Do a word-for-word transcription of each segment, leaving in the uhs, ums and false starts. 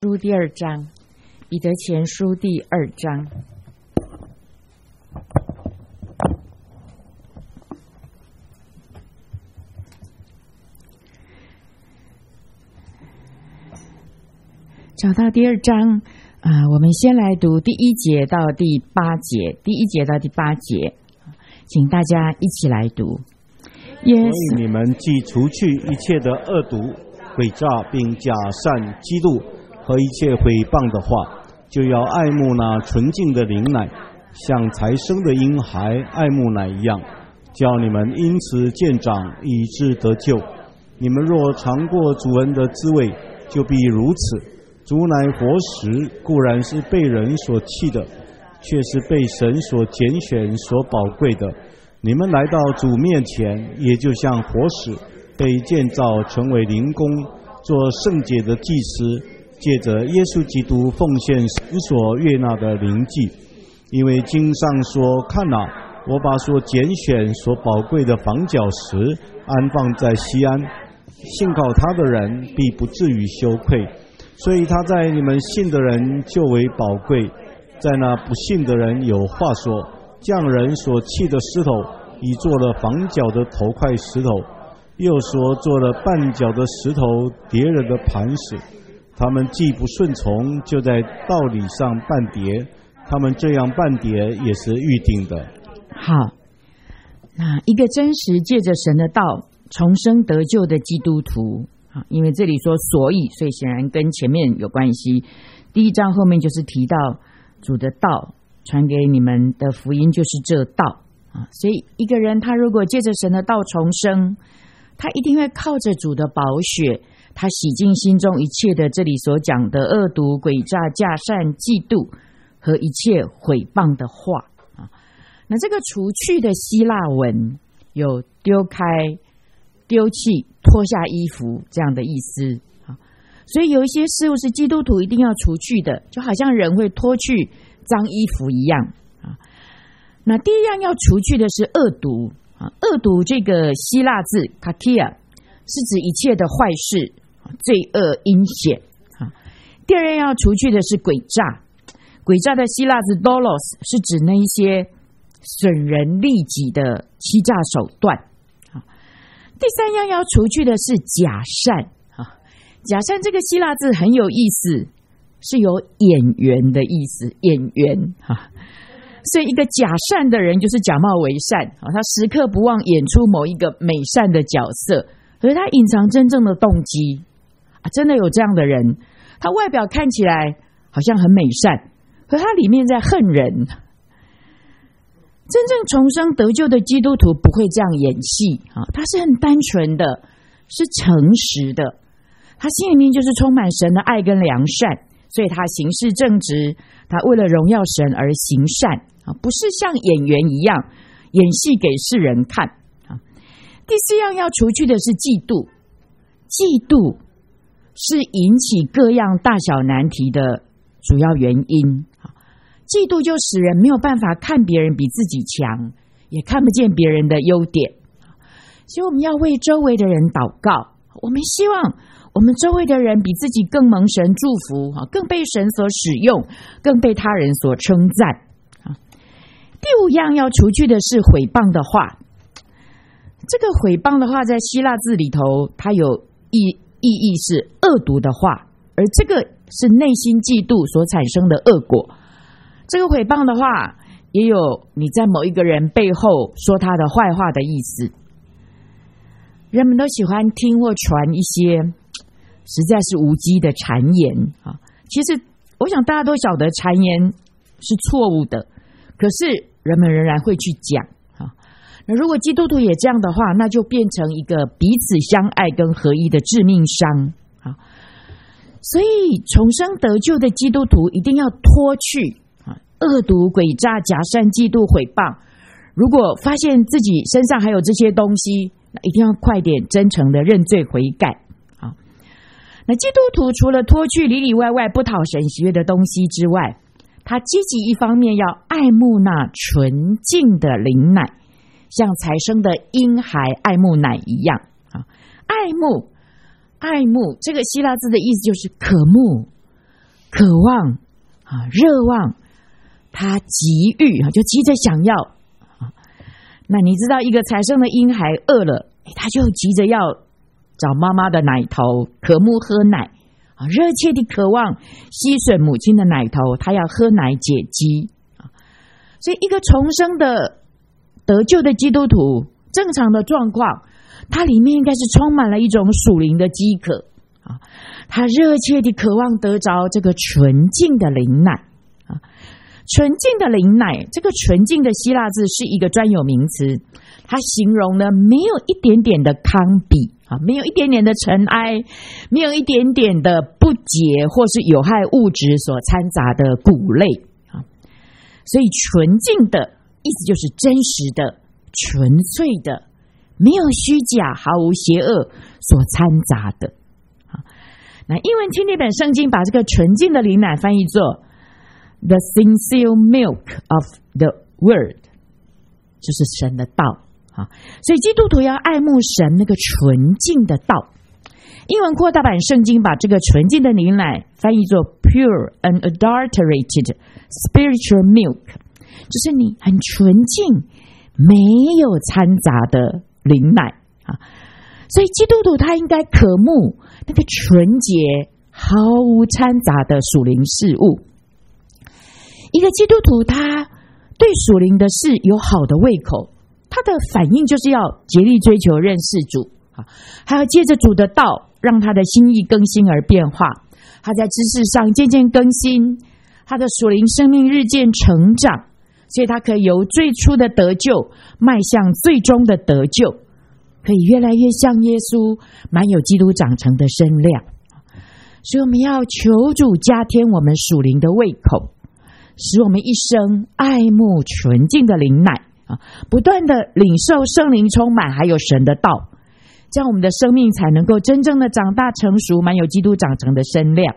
书第二章，彼得前书第二章。找到第二章啊、呃，我们先来读第一节到第八节，第一节到第八节，请大家一起来读。 所以你们既除去一切的恶毒、诡诈，并假善、嫉妒和一切毁谤的话，就要爱慕那纯净的灵奶，像才生的婴孩爱慕奶一样，叫你们因此渐长，以致得救。你们若尝过主恩的滋味，就必如此。主乃活石，固然是被人所弃的，却是被神所拣选、所宝贵的。你们来到主面前，也就像活石，被建造成为灵宫，做圣洁的祭司，借着耶稣基督奉献神所悦纳的灵祭。因为经上说：看哪，我把所拣选、所宝贵的房角石安放在西安，信靠他的人必不至于羞愧。所以他在你们信的人就为宝贵，在那不信的人有话说：匠人所弃的石头，已做了房角的头块石头；又说做了绊脚的石头，跌人的磐石。他们既不顺从，就在道理上绊跌，他们这样绊跌也是预定的。 好，那一个真实借着神的道重生得救的基督徒，因为这里说所以，所以显然跟前面有关系。第一章后面就是提到主的道传给你们的福音就是这道啊，所以一个人他如果借着神的道重生，他一定会靠着主的宝血，他洗净心中一切的这里所讲的恶毒、诡诈、假善、嫉妒和一切毁谤的话啊。那这个除去的希腊文有丢开、丢弃、脱下衣服这样的意思啊。所以有一些事物是基督徒一定要除去的，就好像人会脱去脏衣服一样啊。那第一样要除去的是恶毒啊，恶毒这个希腊字 kakia 是指一切的坏事、罪恶、阴险啊。第二样要除去的是诡诈，诡诈的希腊字 dolos 是指那一些损人利己的欺诈手段啊。第三样要除去的是假善啊，假善这个希腊字很有意思，是有演员的意思，演员啊。所以一个假善的人就是假冒为善啊，他时刻不忘演出某一个美善的角色，可是他隐藏真正的动机啊，真的有这样的人，他外表看起来好像很美善，可他里面在恨人。真正重生得救的基督徒不会这样演戏啊，他是很单纯的，是诚实的，他心里面就是充满神的爱跟良善，所以他行事正直，他为了荣耀神而行善啊，不是像演员一样演戏给世人看啊。第四样要除去的是嫉妒，嫉妒是引起各样大小难题的主要原因啊。嫉妒就使人没有办法看别人比自己强，也看不见别人的优点，所以我们要为周围的人祷告，我们希望我们周围的人比自己更蒙神祝福，更被神所使用，更被他人所称赞。第五样要除去的是毁谤的话，这个毁谤的话在希腊字里头它有意意义是恶毒的话，而这个是内心嫉妒所产生的恶果。这个毁谤的话也有你在某一个人背后说他的坏话的意思。人们都喜欢听或传一些实在是无稽的谗言啊，其实我想大家都晓得谗言是错误的，可是人们仍然会去讲啊。那如果基督徒也这样的话，那就变成一个彼此相爱跟合一的致命伤啊。所以重生得救的基督徒一定要脱去啊恶毒、诡诈、假善、嫉妒、毁谤。如果发现自己身上还有这些东西，那一定要快点真诚的认罪悔改。那基督徒除了脱去里里外外不讨神喜悦的东西之外，他积极一方面要爱慕那纯净的灵奶，像才生的婴孩爱慕奶一样啊。爱慕，爱慕这个希腊字的意思就是渴慕， 渴望啊，热望，他急欲啊，就急着想要啊。那你知道一个才生的婴孩饿了，他就急着要找妈妈的奶头，渴慕喝奶啊，热切地渴望吸吮母亲的奶头，他要喝奶解饥啊。所以一个重生的得救的基督徒，正常的状况，他里面应该是充满了一种属灵的饥渴啊，他热切地渴望得着这个纯净的灵奶啊。纯净的灵奶，这个纯净的希腊字是一个专有名词，它形容呢没有一点点的糠比啊，没有一点点的尘埃，没有一点点的不洁或是有害物质所掺杂的谷类啊。所以纯净的意思就是真实的、纯粹的，没有虚假、毫无邪恶所掺杂的。那英文清理本圣经把这个纯净的灵奶翻译作 The sincere milk of the word， 就是神的道啊。所以基督徒要爱慕神那个纯净的道。英文扩大版圣经把这个纯净的灵奶翻译作 pure unadulterated spiritual milk， 就是你很纯净没有掺杂的灵奶啊。所以基督徒他应该渴慕那个纯洁毫无掺杂的属灵事物。一个基督徒他对属灵的事有好的胃口，他的反应就是要竭力追求认识主，还要借着主的道让他的心意更新而变化，他在知识上渐渐更新，他的属灵生命日渐成长，所以他可以由最初的得救迈向最终的得救，可以越来越像耶稣，满有基督长成的身量。所以我们要求主加添我们属灵的胃口，使我们一生爱慕纯净的灵奶啊，不断的领受圣灵充满，还有神的道，这样我们的生命才能够真正的长大成熟，满有基督长成的身量。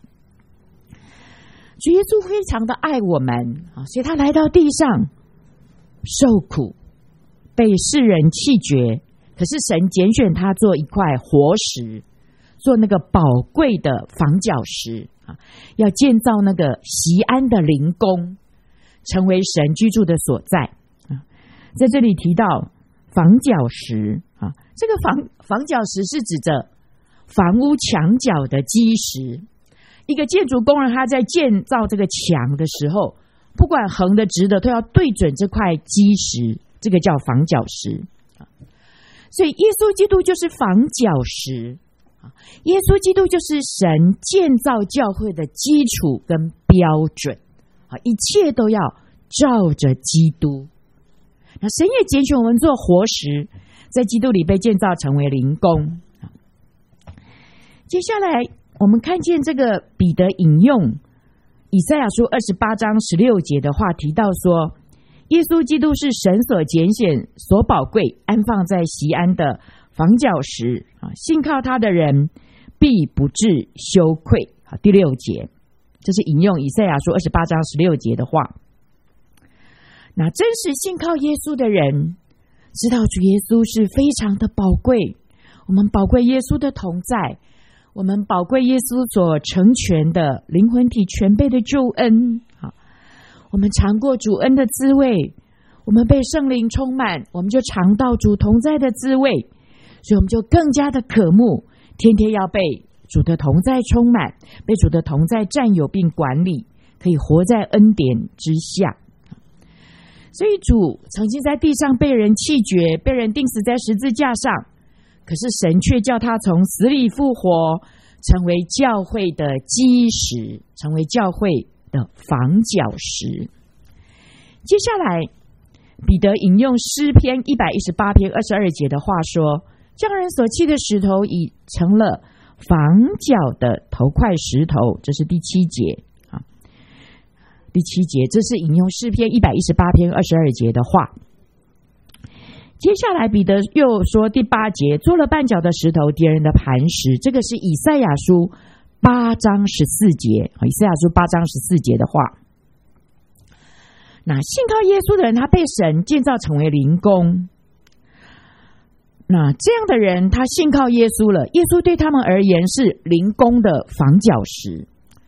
主耶稣非常的爱我们啊，所以他来到地上受苦，被世人弃绝，可是神拣选他做一块活石，做那个宝贵的房角石啊，要建造那个锡安的灵宫，成为神居住的所在啊。在这里提到房角石啊，这个房房角石是指着房屋墙角的基石。一个建筑工人他在建造这个墙的时候，不管横的直的都要对准这块基石，这个叫房角石。所以耶稣基督就是房角石，耶稣基督就是神建造教会的基础跟标准，一切都要照着基督。那神也拣选我们做活石，在基督里被建造成为灵宫。接下来我们看见这个彼得引用以赛亚书二十八章十六节的话，提到说耶稣基督是神所拣选所宝贵安放在锡安的房角石，信靠他的人必不致羞愧。第六节，这是引用以赛亚书二十八章十六节的话。那真实信靠耶稣的人知道主耶稣是非常的宝贵，我们宝贵耶稣的同在，我们宝贵耶稣所成全的灵魂体全备的救恩。我们尝过主恩的滋味，我们被圣灵充满，我们就尝到主同在的滋味，所以我们就更加的渴慕，天天要被主的同在充满，被主的同在占有并管理，可以活在恩典之下。所以主曾经在地上被人弃绝，被人钉死在十字架上，可是神却叫他从死里复活，成为教会的基石，成为教会的房角石。接下来彼得引用诗篇一百一十八篇二十二节的话说，匠人所弃的石头已成了房角的头块石头，这是第七节啊。第七节，这是引用诗篇一百一十八篇二十二节的话。接下来彼得又说第八节，做了绊脚的石头，敌人的磐石，这个是以赛亚书八章十四节，以赛亚书八章十四节的话。那信靠耶稣的人，他被神建造成为灵宫，那这样的人他信靠耶稣了，耶稣对他们而言是灵宫的房角石。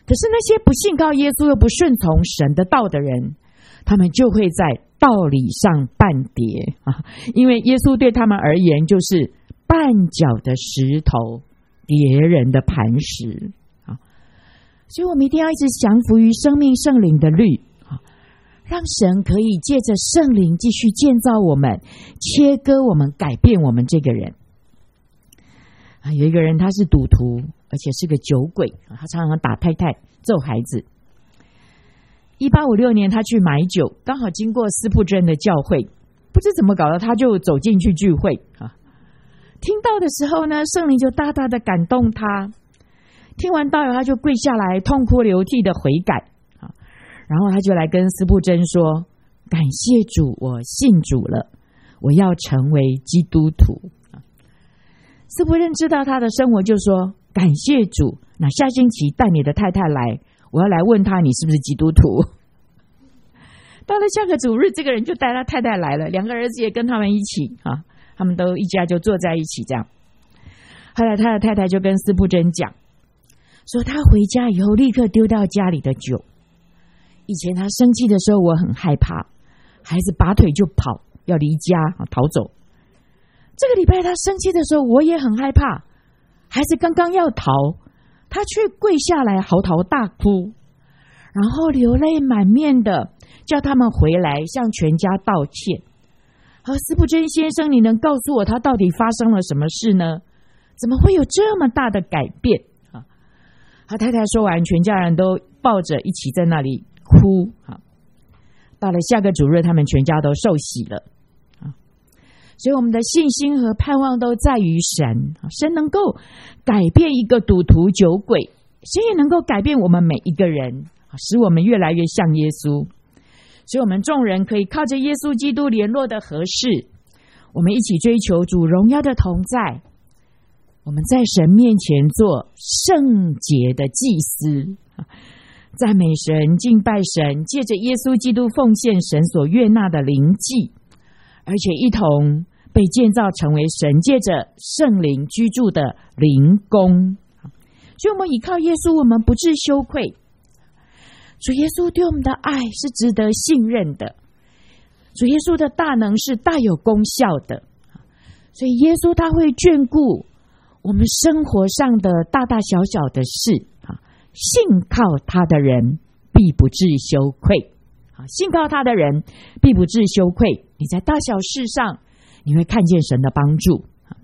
可是那些不信靠耶稣又不顺从神的道的人，他们就会在道理上绊跌啊！因为耶稣对他们而言就是绊脚的石头，跌人的磐石啊！所以我们一定要一直降服于生命圣灵的律啊，让神可以借着圣灵继续建造我们，切割我们，改变我们这个人啊！有一个人他是赌徒，而且是个酒鬼，他常常打太太，揍孩子。一八五六年他去买酒，刚好经过斯布真的教会，不知怎么搞的，他就走进去聚会啊。听到的时候呢，圣灵就大大的感动他，听完道以后他就跪下来痛哭流涕的悔改啊，然后他就来跟斯布真说，感谢主，我信主了，我要成为基督徒啊。斯布真知道他的生活，就说感谢主，那下星期带你的太太来，我要来问他你是不是基督徒。到了下个主日，这个人就带他太太来了，两个儿子也跟他们一起啊，他们都一家就坐在一起这样。后来他的太太就跟斯布真讲，说他回家以后立刻丢掉家里的酒。以前他生气的时候我很害怕，孩子拔腿就跑，要离家逃走。这个礼拜他生气的时候我也很害怕，孩子刚刚要逃，他却跪下来嚎啕大哭，然后流泪满面的叫他们回来向全家道歉。而斯布真先生，你能告诉我他到底发生了什么事呢？怎么会有这么大的改变啊？他太太说完，全家人都抱着一起在那里哭啊。到了下个主日，他们全家都受洗了啊。所以我们的信心和盼望都在于神，神能够改变一个赌徒酒鬼，神也能够改变我们每一个人，使我们越来越像耶稣。所以我们众人可以靠着耶稣基督联络的合适，我们一起追求主荣耀的同在，我们在神面前做圣洁的祭司，赞美神，敬拜神，借着耶稣基督奉献神所悦纳的灵祭，而且一同被建造成为神借着圣灵居住的灵宫。所以我们依靠耶稣，我们不致羞愧。主耶稣对我们的爱是值得信任的，主耶稣的大能是大有功效的，所以耶稣他会眷顾我们生活上的大大小小的事，信靠他的人必不致羞愧，信靠他的人必不致羞愧。你在大小事上你会看见神的帮助。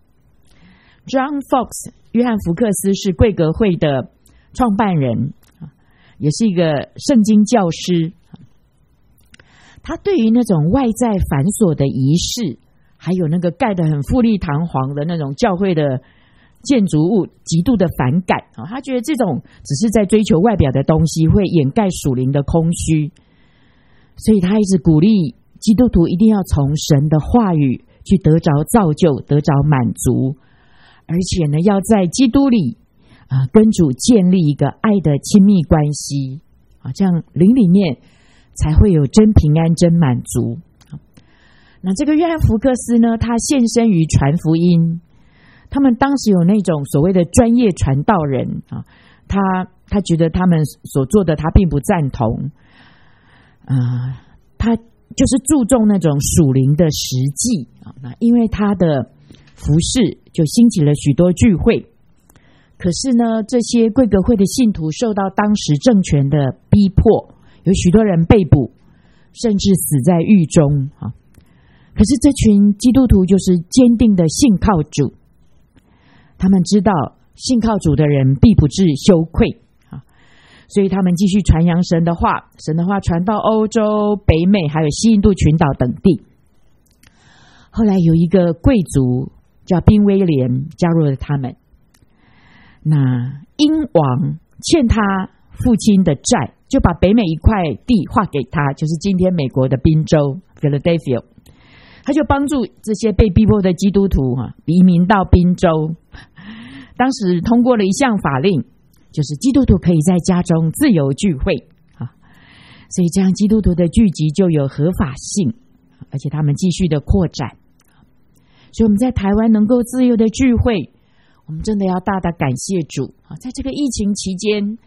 John Fox 约翰福克斯是贵格会的创办人，也是一个圣经教师。他对于那种外在繁琐的仪式，还有那个盖得很富丽堂皇的那种教会的建筑物极度的反感，他觉得这种只是在追求外表的东西，会掩盖属灵的空虚。所以他一直鼓励基督徒一定要从神的话语去得着造就，得着满足，而且呢要在基督里啊，跟主建立一个爱的亲密关系啊，这样灵里面才会有真平安、真满足。那这个约翰福克斯呢，他献身于传福音，他们当时有那种所谓的专业传道人啊，他他觉得他们所做的他并不赞同，啊，他就是注重那种属灵的实际啊。那因为他的服事，就兴起了许多聚会。可是呢，这些贵格会的信徒受到当时政权的逼迫，有许多人被捕，甚至死在狱中啊。可是这群基督徒就是坚定的信靠主，他们知道信靠主的人必不致羞愧啊，所以他们继续传扬神的话，神的话传到欧洲、北美还有西印度群岛等地。后来有一个贵族叫宾威廉加入了他们。那英王欠他父亲的债，就把北美一块地划给他，就是今天美国的宾州 Philadelphia， 他就帮助这些被逼迫的基督徒啊移民到宾州。当时通过了一项法令，就是基督徒可以在家中自由聚会啊，所以这样基督徒的聚集就有合法性，而且他们继续的扩展。所以我们在台湾能够自由的聚会，我们真的要大大感谢主啊！在这个疫情期间，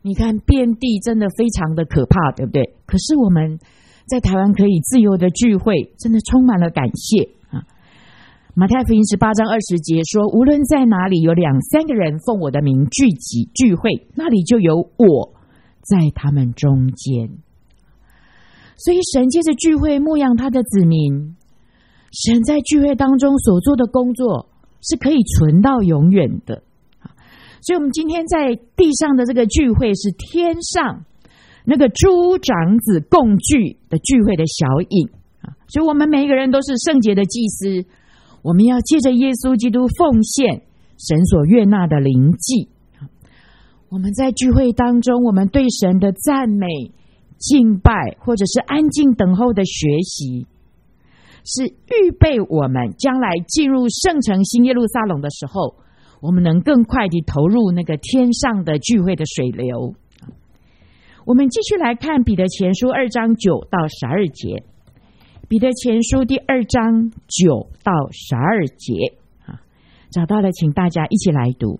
你看遍地真的非常的可怕，对不对？可是我们在台湾可以自由的聚会，真的充满了感谢啊！马太福音十八章二十节说，无论在哪里有两三个人奉我的名聚集聚会，那里就有我在他们中间。所以神借着聚会牧养他的子民，神在聚会当中所做的工作是可以存到永远的。所以我们今天在地上的这个聚会是天上那个诸长子共聚的聚会的小影，所以我们每一个人都是圣洁的祭司，我们要借着耶稣基督奉献神所悦纳的灵祭。我们在聚会当中，我们对神的赞美敬拜或者是安静等候的学习，是预备我们将来进入圣城新耶路撒冷的时候，我们能更快地投入那个天上的聚会的水流。我们继续来看彼得前书二章九到十二节，彼得前书第二章九到十二节，找到了请大家一起来读。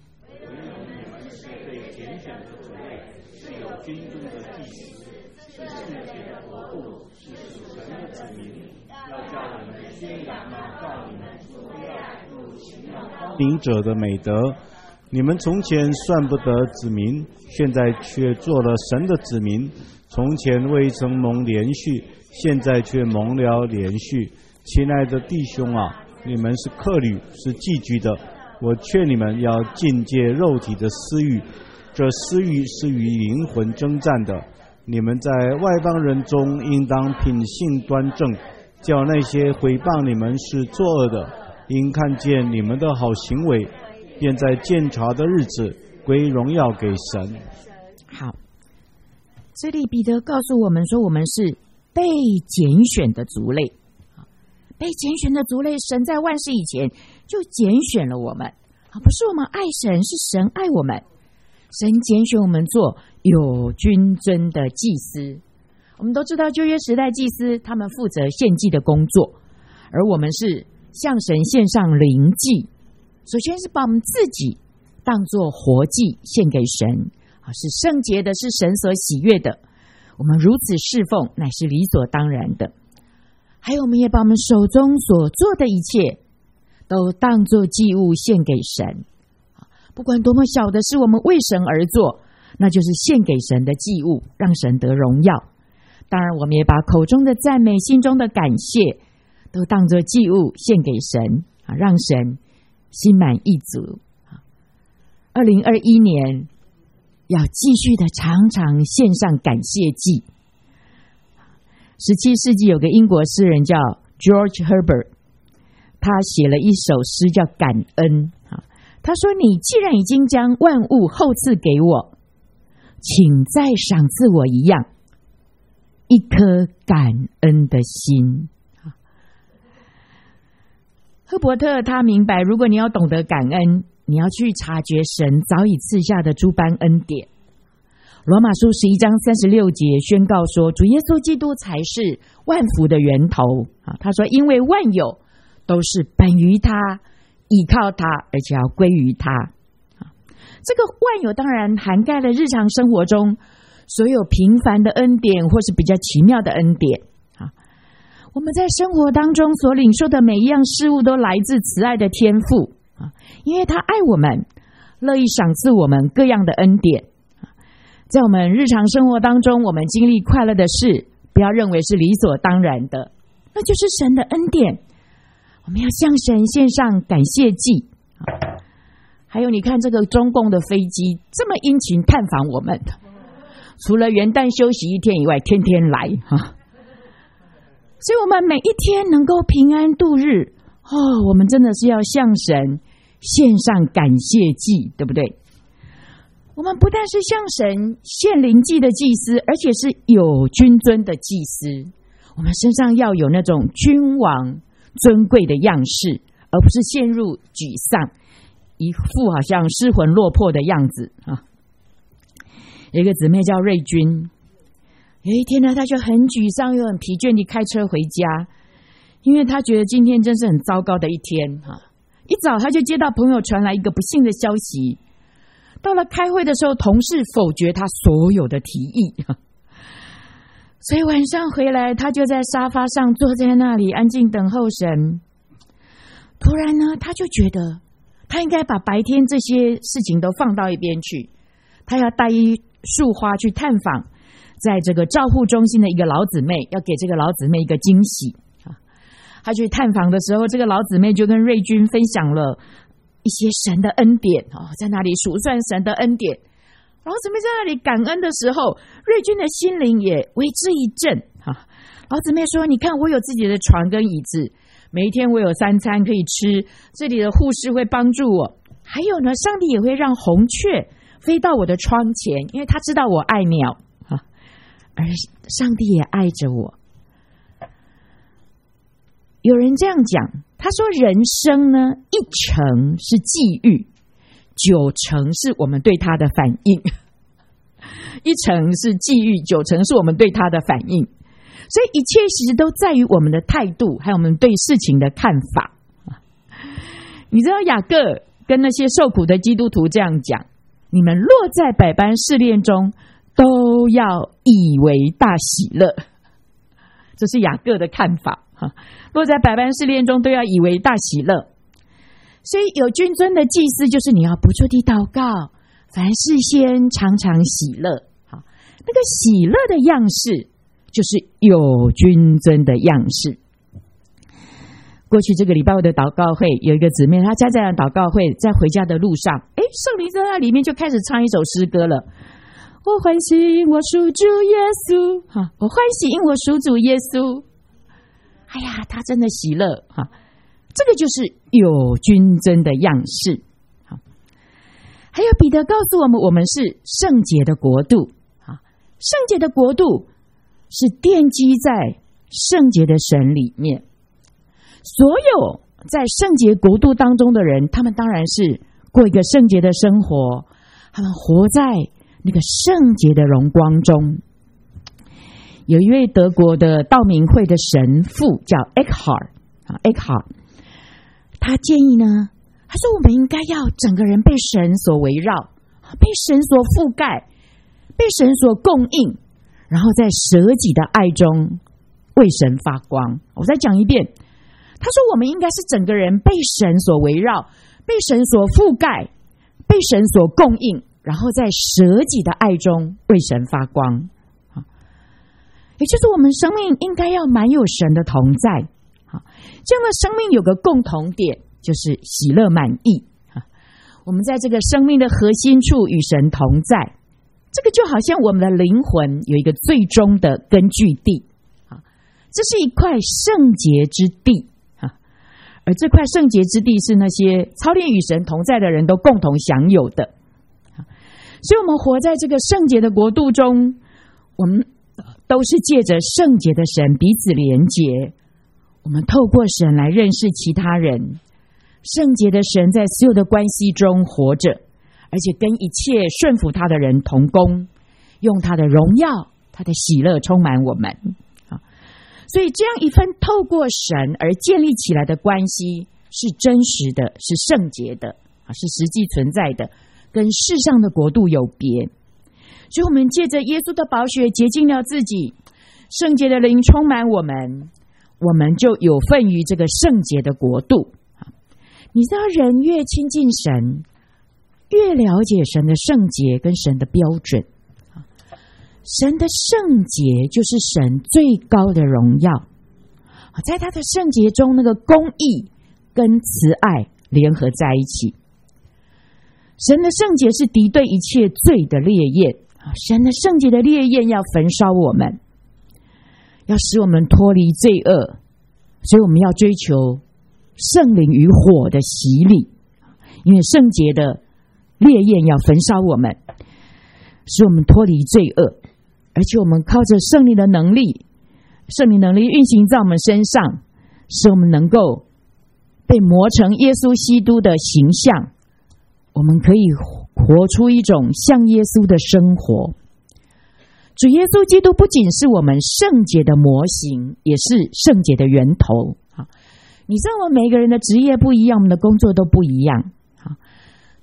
领者的美德，你们从前算不得子民，现在却做了神的子民；从前未曾蒙连续，现在却蒙了连续。亲爱的弟兄啊，你们是客旅，是寄居的，我劝你们要禁戒肉体的私欲，这私欲是与灵魂征战的。你们在外邦人中应当品性端正，叫那些毁谤你们是作恶的，因看见你们的好行为，便在鉴察的日子归荣耀给神。 好，这里彼得告诉我们说，我们是被拣选的族类，被拣选的族类，神在万世以前就拣选了我们，不是我们爱神，是神爱我们。神拣选我们做有君尊的祭司。我们都知道旧约时代祭司他们负责献祭的工作，而我们是向神献上灵祭，首先是把我们自己当作活祭献给神，是圣洁的，是神所喜悦的，我们如此侍奉乃是理所当然的。还有我们也把我们手中所做的一切都当作祭物献给神，不管多么小的事，我们为神而做，那就是献给神的祭物，让神得荣耀。当然我们也把口中的赞美，心中的感谢都当作祭物献给神，让神心满意足。二零二一年要继续的常常献上感谢祭。十七世纪有个英国诗人叫 George Herbert， 他写了一首诗叫感恩。他说，你既然已经将万物厚赐给我，请再赏赐我一样，一颗感恩的心。赫伯特他明白，如果你要懂得感恩，你要去察觉神早已赐下的诸般恩典。罗马书十一章三十六节宣告说，主耶稣基督才是万福的源头。他说，因为万有都是本于他，依靠他，而且要归于他。这个万有当然涵盖了日常生活中所有平凡的恩典，或是比较奇妙的恩典。我们在生活当中所领受的每一样事物都来自慈爱的天父，因为他爱我们，乐意赏赐我们各样的恩典。在我们日常生活当中，我们经历快乐的事，不要认为是理所当然的，那就是神的恩典。我们要向神献上感谢祭。还有你看这个中共的飞机这么殷勤探访我们，除了元旦休息一天以外，天天来。所以我们每一天能够平安度日，哦，我们真的是要向神献上感谢祭，对不对？我们不但是向神献灵祭的祭司，而且是有君尊的祭司。我们身上要有那种君王尊贵的样式，而不是陷入沮丧，一副好像失魂落魄的样子啊。有一个姊妹叫瑞君，有一天呢，她就很沮丧又很疲倦地开车回家，因为她觉得今天真是很糟糕的一天啊。一早她就接到朋友传来一个不幸的消息， 到了开会的时候，同事否决他所有的提议，所以晚上回来，他就在沙发上坐在那里安静等候神。突然呢，他就觉得他应该把白天这些事情都放到一边去，他要带一束花去探访在这个照护中心的一个老姊妹，要给这个老姊妹一个惊喜。他去探访的时候，这个老姊妹就跟瑞君分享了一些神的恩典，在那里数算神的恩典。老姊妹在那里感恩的时候，瑞君的心灵也为之一振。老姊妹说，你看我有自己的床跟椅子，每一天我有三餐可以吃，这里的护士会帮助我，还有呢，上帝也会让红雀飞到我的窗前，因为他知道我爱鸟，而上帝也爱着我。有人这样讲，他说人生呢，一成是际遇，九成是我们对他的反应。一成是际遇，九成是我们对他的反应。所以一切其实都在于我们的态度，还有我们对事情的看法。你知道雅各跟那些受苦的基督徒这样讲，你们落在百般试炼中，都要以为大喜乐。这是雅各的看法。落在百般试炼中，都要以为大喜乐。所以有君尊的祭司，就是你要不住地祷告，凡事先常常喜乐。好，那个喜乐的样式，就是有君尊的样式。过去这个礼拜的祷告会，有一个姊妹，她参加了祷告会，在回家的路上，哎，圣灵在那里面就开始唱一首诗歌了。我欢喜因我属主耶稣，哈，我欢喜因我属主耶稣。哎呀，他真的喜乐哈，这个就是有君尊的样式。好，还有彼得告诉我们，我们是圣洁的国度。啊，圣洁的国度是奠基在圣洁的神里面。所有在圣洁国度当中的人，他们当然是过一个圣洁的生活，他们活在那个圣洁的荣光中。有一位德国的道明会的神父叫 Eckhart 啊 Eckhart， 他建议呢，他说我们应该要整个人被神所围绕，被神所覆盖，被神所供应，然后在舍己的爱中为神发光。我再讲一遍，他说我们应该是整个人被神所围绕，被神所覆盖，被神所供应，然后在舍己的爱中为神发光。也就是我们生命应该要满有神的同在。这样的生命有个共同点，就是喜乐满意。我们在这个生命的核心处与神同在，这个就好像我们的灵魂有一个最终的根据地，这是一块圣洁之地，而这块圣洁之地是那些操练与神同在的人都共同享有的。所以我们活在这个圣洁的国度中，我们都是借着圣洁的神彼此连结，我们透过神来认识其他人。圣洁的神在所有的关系中活着，而且跟一切顺服他的人同工，用他的荣耀，他的喜乐充满我们。所以这样一份透过神而建立起来的关系是真实的，是圣洁的，是实际存在的，跟世上的国度有别。所以我们借着耶稣的宝血洁净了自己，圣洁的灵充满我们，我们就有份于这个圣洁的国度。你知道人越亲近神，越了解神的圣洁跟神的标准。神的圣洁就是神最高的荣耀，在他的圣洁中，那个公义跟慈爱联合在一起。神的圣洁是敌对一切罪的烈焰，神的圣洁的烈焰要焚烧我们，要使我们脱离罪恶，所以我们要追求圣灵与火的洗礼，因为圣洁的烈焰要焚烧我们，使我们脱离罪恶，而且我们靠着圣灵的能力，圣灵能力运行在我们身上，使我们能够被磨成耶稣基督的形象，我们可以活出一种像耶稣的生活。主耶稣基督不仅是我们圣洁的模型，也是圣洁的源头。你知道我们每个人的职业不一样，我们的工作都不一样，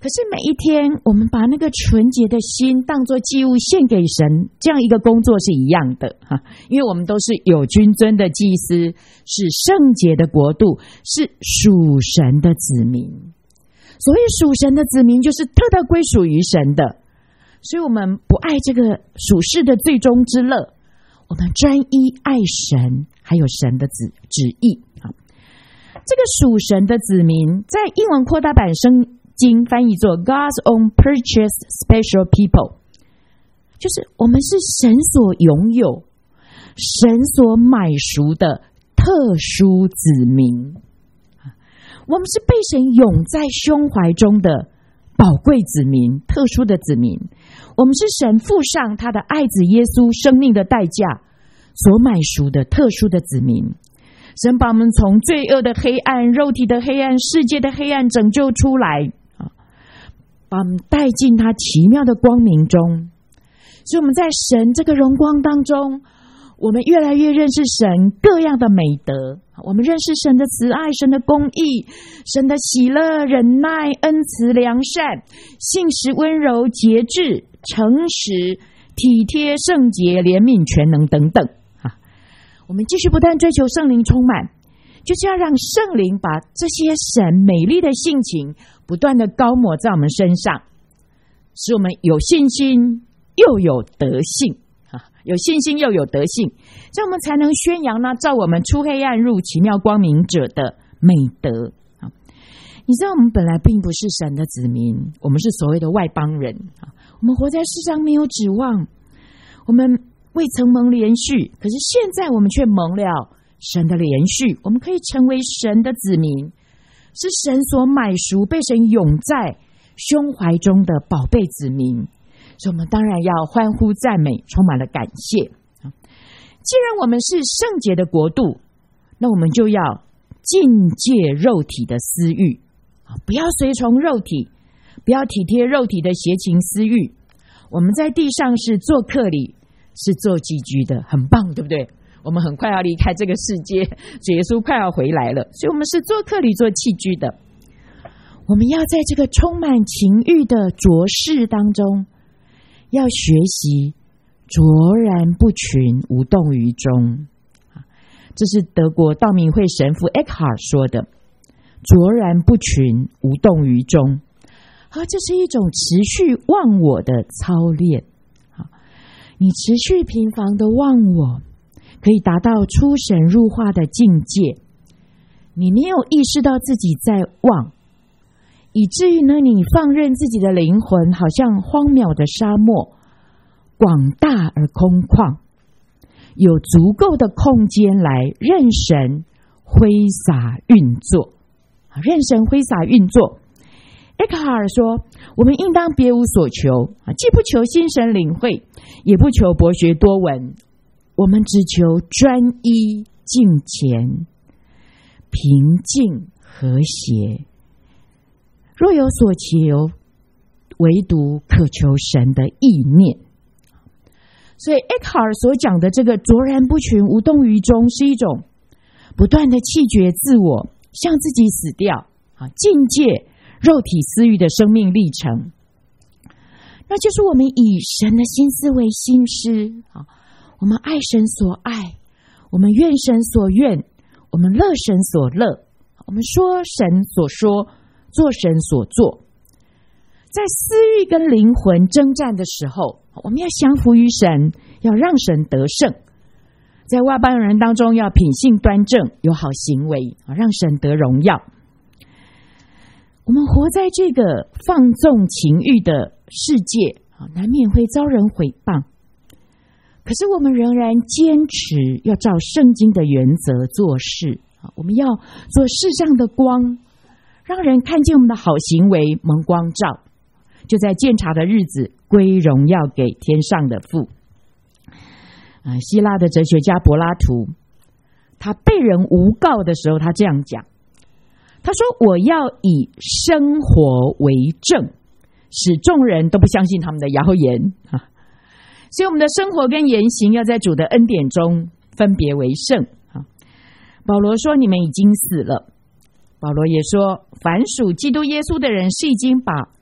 可是每一天我们把那个纯洁的心当作祭物献给神，这样一个工作是一样的哈，因为我们都是有君尊的祭司，是圣洁的国度，是属神的子民。所谓属神的子民，就是特特归属于神的，所以我们不爱这个属世的最终之乐，我们专一爱神还有神的旨旨意。这个属神的子民在英文扩大版圣经翻译作 God's own purchased special people， 就是我们是神所拥有神所买赎的特殊子民，我们是被神拥在胸怀中的宝贵子民，特殊的子民，我们是神付上他的爱子耶稣生命的代价所买赎的特殊的子民。神把我们从罪恶的黑暗、肉体的黑暗、世界的黑暗拯救出来，把我们带进他奇妙的光明中。所以我们在神这个荣光当中，我们越来越认识神各样的美德，我们认识神的慈爱、神的公义、神的喜乐、忍耐、恩慈、良善、信实、温柔、节制、诚实、体贴、圣洁、怜悯、全能等等。我们继续不断追求圣灵充满，就是要让圣灵把这些神美丽的性情不断的高抹在我们身上，使我们有信心又有德性，有信心又有德性，这样我们才能宣扬那照我们出黑暗入奇妙光明者的美德。你知道我们本来并不是神的子民，我们是所谓的外邦人，我们活在世上没有指望，我们未曾蒙连续，可是现在我们却蒙了神的连续，我们可以成为神的子民，是神所买赎、被神拥在胸怀中的宝贝子民，所以我们当然要欢呼赞美，充满了感谢。既然我们是圣洁的国度，那我们就要禁戒肉体的私欲，不要随从肉体，不要体贴肉体的邪情私欲。我们在地上是做客里，是做寄居的，很棒，对不对？我们很快要离开这个世界，主耶稣快要回来了，所以我们是做客里做寄居的。我们要在这个充满情欲的浊世当中，要学习卓然不群，无动于衷。这是德国道明会神父 Eckhart 说的，卓然不群，无动于衷。啊，这是一种持续忘我的操练。你持续频繁的忘我，可以达到出神入化的境界。你没有意识到自己在忘，以至于呢，你放任自己的灵魂好像荒渺的沙漠，广大而空旷，有足够的空间来任神挥洒运作，任神挥洒运作。艾克哈尔说，我们应当别无所求，既不求心神领会，也不求博学多闻，我们只求专一敬虔，平静和谐。若有所求，唯独渴求神的意念。所以艾克哈尔所讲的这个卓然不群，无动于衷，是一种不断的弃绝自我，向自己死掉，境界肉体私欲的生命历程。那就是我们以神的心思为心思，我们爱神所爱，我们愿神所愿，我们乐神所乐，我们说神所说，做神所做。在私欲跟灵魂征战的时候，我们要降服于神，要让神得胜。在外邦人当中，要品性端正，有好行为，让神得荣耀。我们活在这个放纵情欲的世界，难免会遭人毁谤，可是我们仍然坚持要照圣经的原则做事。我们要做世上的光，让人看见我们的好行为蒙光照，就在鉴察的日子归荣耀给天上的父。啊，希腊的哲学家柏拉图，他被人诬告的时候，他这样讲，他说，我要以生活为证，使众人都不相信他们的谣言。所以我们的生活跟言行要在主的恩典中分别为圣。保罗说，你们已经死了。保罗也说，凡属基督耶稣的人是已经把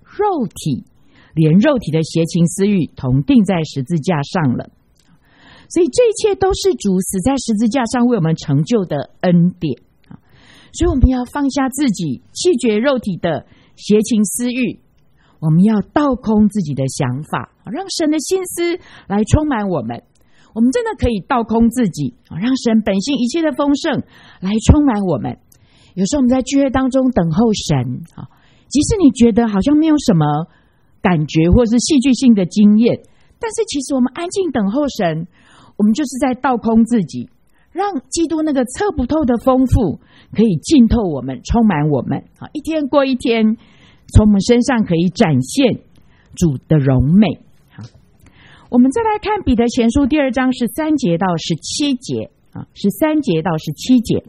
肉体，连肉体的邪情私欲同钉在十字架上了。所以这一切都是主死在十字架上为我们成就的恩典。所以我们要放下自己，弃绝肉体的邪情私欲，我们要倒空自己的想法，让神的心思来充满我们。我们真的可以倒空自己，让神本性一切的丰盛来充满我们。有时候我们在聚会当中等候神，即使你觉得好像没有什么感觉或是戏剧性的经验，但是其实我们安静等候神，我们就是在倒空自己，让基督那个测不透的丰富可以浸透我们，充满我们，一天过一天，从我们身上可以展现主的荣美。我们再来看彼得前书第二章十三节到十七节，十三节到十七节，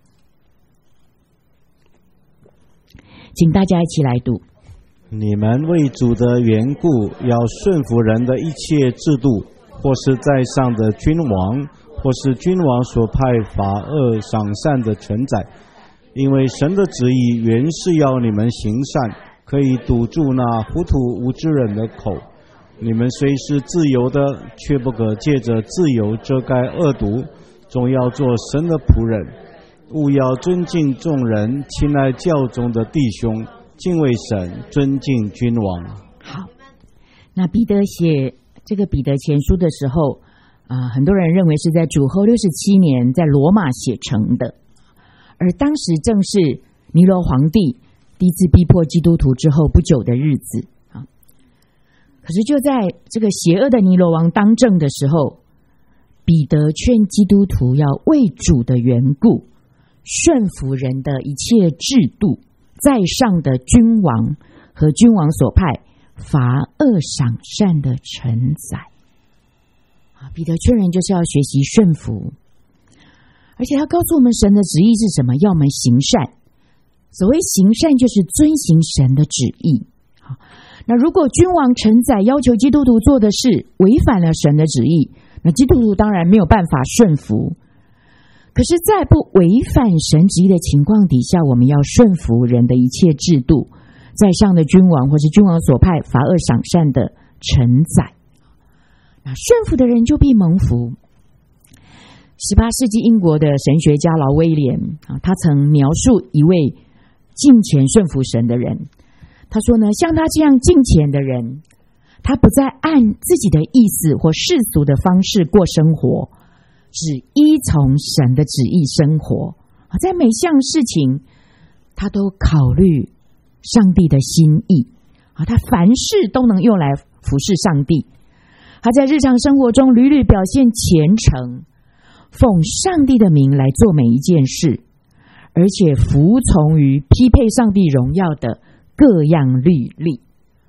请大家一起来读。 你们为主的缘故，要顺服人的一切制度，或是在上的君王，或是君王所派罚恶赏善的臣宰，因为神的旨意原是要你们行善，可以堵住那糊涂无知人的口。你们虽是自由的，却不可借着自由遮盖恶毒，总要做神的仆人。务要尊敬众人，亲爱教中的弟兄，敬畏神，尊敬君王。 好，那彼得写这个彼得前书的时候，啊、呃，很多人认为是在主后六十七年在罗马写成的，而当时正是尼罗皇帝第一次逼迫基督徒之后不久的日子啊。可是就在这个邪恶的尼罗王当政的时候，彼得劝基督徒要为主的缘故，顺服人的一切制度，在上的君王和君王所派罚恶赏善的臣宰。彼得劝人就是要学习顺服，而且他告诉我们神的旨意是什么，要我们行善。所谓行善就是遵行神的旨意。那如果君王臣宰要求基督徒做的事违反了神的旨意，那基督徒当然没有办法顺服。可是在不违反神旨意的情况底下，我们要顺服人的一切制度，在上的君王或是君王所派罚恶赏善的臣宰，那顺服的人就必蒙福。十八世纪英国的神学家劳威廉啊，他曾描述一位敬虔顺服神的人，他说呢，像他这样敬虔的人，他不再按自己的意思或世俗的方式过生活，只依从神的旨意生活，在每项事情他都考虑上帝的心意，他凡事都能用来服侍上帝。他在日常生活中屡屡表现虔诚，奉上帝的名来做每一件事，而且服从于匹配上帝荣耀的各样律例。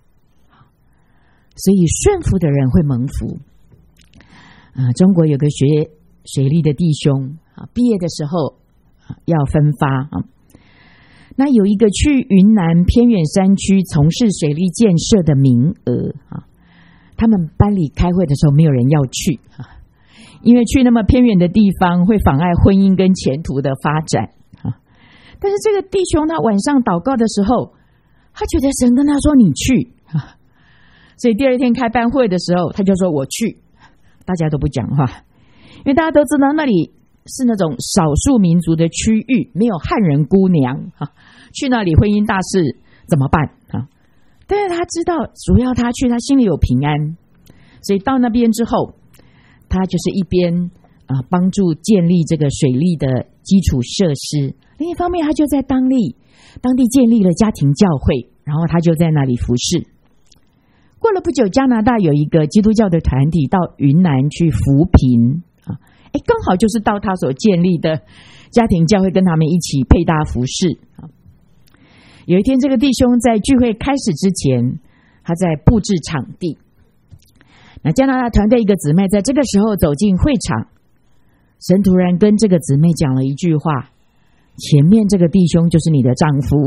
所以顺服的人会蒙福。呃、中国有个学水利的弟兄啊，毕业的时候啊要分发啊，那有一个去云南偏远山区从事水利建设的名额啊，他们班里开会的时候没有人要去啊，因为去那么偏远的地方会妨碍婚姻跟前途的发展啊。但是这个弟兄他晚上祷告的时候，他觉得神跟他说你去啊，所以第二天开班会的时候他就说我去，大家都不讲话，因为大家都知道那里是那种少数民族的区域，没有汉人姑娘啊，去那里婚姻大事怎么办啊？但是他知道主要他去，他心里有平安，所以到那边之后，他就是一边啊帮助建立这个水利的基础设施，另一方面他就在当地当地建立了家庭教会，然后他就在那里服侍。过了不久，加拿大有一个基督教的团体到云南去扶贫啊，哎，刚好就是到他所建立的家庭教会跟他们一起配搭服侍啊。有一天，这个弟兄在聚会开始之前，他在布置场地。那加拿大团队一个姊妹在这个时候走进会场，神突然跟这个姊妹讲了一句话：前面这个弟兄就是你的丈夫。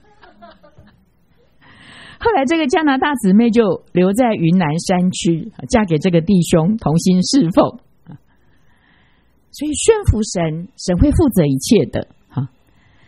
后来这个加拿大姊妹就留在云南山区，嫁给这个弟兄，同心侍奉。所以顺服神，神会负责一切的。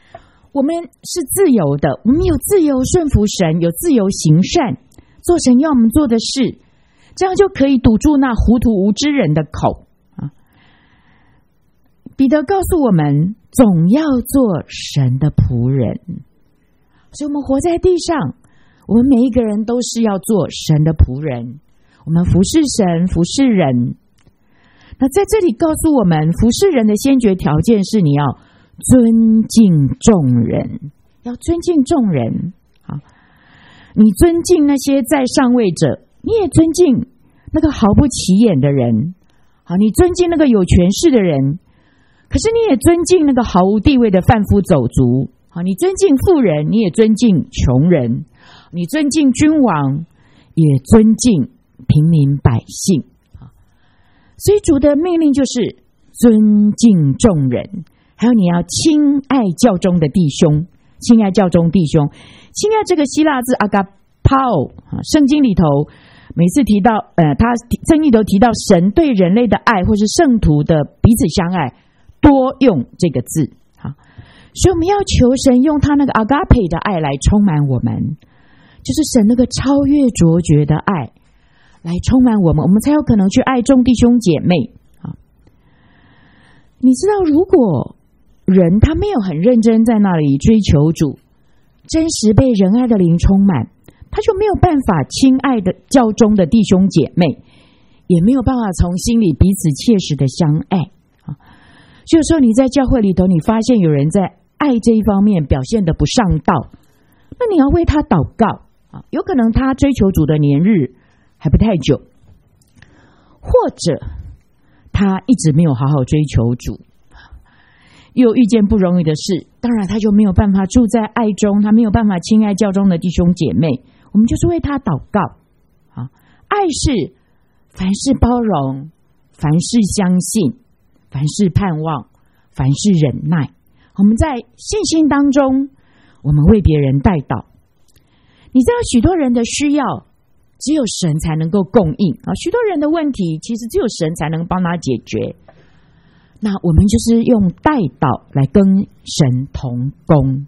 我们是自由的，我们有自由顺服神，有自由行善，做神要我们做的事，这样就可以堵住那糊涂无知人的口啊！彼得告诉我们，总要做神的仆人。所以我们活在地上，我们每一个人都是要做神的仆人，我们服侍神，服侍人。那在这里告诉我们，服侍人的先决条件是你要尊敬众人，要尊敬众人。好，你尊敬那些在上位者，你也尊敬那个毫不起眼的人。好，你尊敬那个有权势的人，可是你也尊敬那个毫无地位的贩夫走卒。好，你尊敬富人，你也尊敬穷人，你尊敬君王，也尊敬平民百姓。所以主的命令就是尊敬众人，还有你要亲爱教中的弟兄，亲爱教中弟兄，亲爱这个希腊字 agapao， 圣经里头每次提到呃，他圣经里头提到神对人类的爱，或是圣徒的彼此相爱，多用这个字。好，所以我们要求神用他那个 agape 的爱来充满我们，就是神那个超越卓绝的爱来充满我们，我们才有可能去爱众弟兄姐妹。啊，你知道，如果人他没有很认真在那里追求主，真实被仁爱的灵充满，他就没有办法亲爱的教中的弟兄姐妹，也没有办法从心里彼此切实的相爱。啊，就是说你在教会里头，你发现有人在爱这一方面表现得不上道，那你要为他祷告啊，有可能他追求主的年日还不太久，或者他一直没有好好追求主，又遇见不容易的事，当然他就没有办法住在爱中，他没有办法亲爱教中的弟兄姐妹，我们就是为他祷告啊。爱是凡事包容，凡事相信，凡事盼望，凡事忍耐。我们在信心当中，我们为别人代祷。你知道许多人的需要只有神才能够供应啊，许多人的问题其实只有神才能帮他解决。那我们就是用代祷来跟神同工。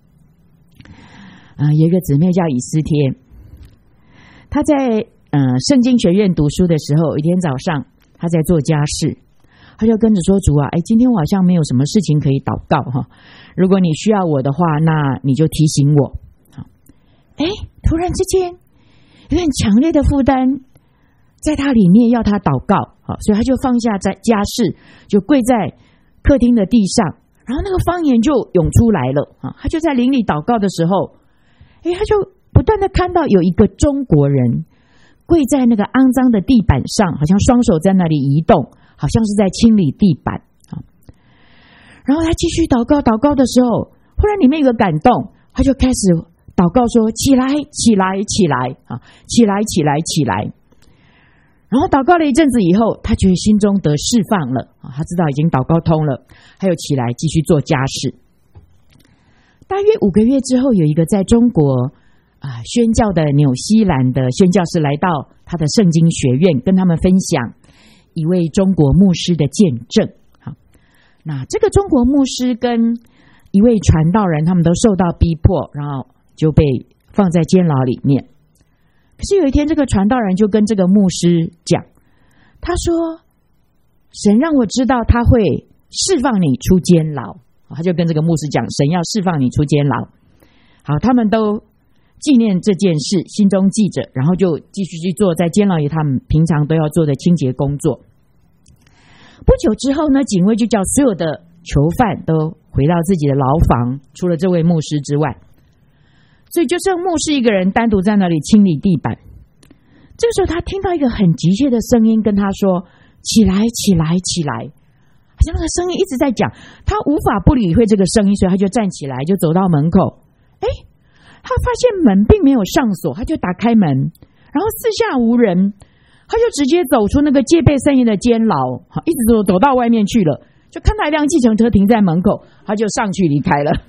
啊，有一个姊妹叫以斯帖，她在呃圣经学院读书的时候，一天早上她在做家事，她就跟着说：“主啊，哎，今天我好像没有什么事情可以祷告哈，如果你需要我的话，那你就提醒我。”好，哎，突然之间有很强烈的负担在他里面要他祷告，好，所以他就放下在家事，就跪在客厅的地上，然后那个方言就涌出来了啊！他就在灵里祷告的时候，哎，他就不断的看到有一个中国人跪在那个肮脏的地板上，好像双手在那里移动，好像是在清理地板啊。然后他继续祷告，祷告的时候，忽然里面有个感动，他就开始祷告说：“起来，起来，起来啊！起来，起来，起来！”然后祷告了一阵子以后，他觉得心中得释放了啊，他知道已经祷告通了，他又起来继续做家事。大约五个月之后，有一个在中国啊宣教的纽西兰的宣教士来到他的圣经学院，跟他们分享一位中国牧师的见证。好，那这个中国牧师跟一位传道人，他们都受到逼迫，然后就被放在监牢里面。可是有一天，这个传道人就跟这个牧师讲，他说：“神让我知道他会释放你出监牢。”他就跟这个牧师讲，神要释放你出监牢。好，他们都纪念这件事，心中记着，然后就继续去做在监牢里他们平常都要做的清洁工作。不久之后呢，警卫就叫所有的囚犯都回到自己的牢房，除了这位牧师之外。所以就剩牧师一个人单独在那里清理地板。这个时候他听到一个很急切的声音跟他说：“起来，起来，起来！”好像那个声音一直在讲，他无法不理会这个声音，所以他就站起来，就走到门口。哎，他发现门并没有上锁，他就打开门，然后四下无人，他就直接走出那个戒备森严的监牢，一直走走到外面去了，就看到一辆计程车停在门口，他就上去离开了。